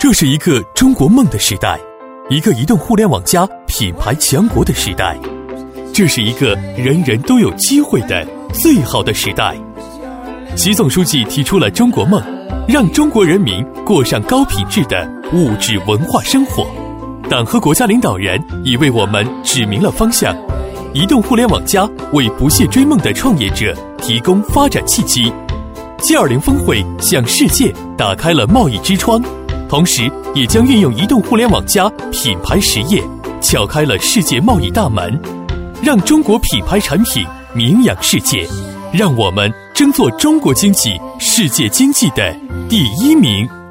这是一个中国梦的时代，一个移动互联网加品牌强国的时代，这是一个人人都有机会的最好的时代。习总书记提出了中国梦，让中国人民过上高品质的物质文化生活。党和国家领导人已为我们指明了方向，移动互联网加为不懈追梦的创业者提供发展契机。G20峰会向世界打开了贸易之窗，同时也将运用移动互联网加品牌实业撬开了世界贸易大门，让中国品牌产品名扬世界，让我们争做中国经济世界经济的第一名。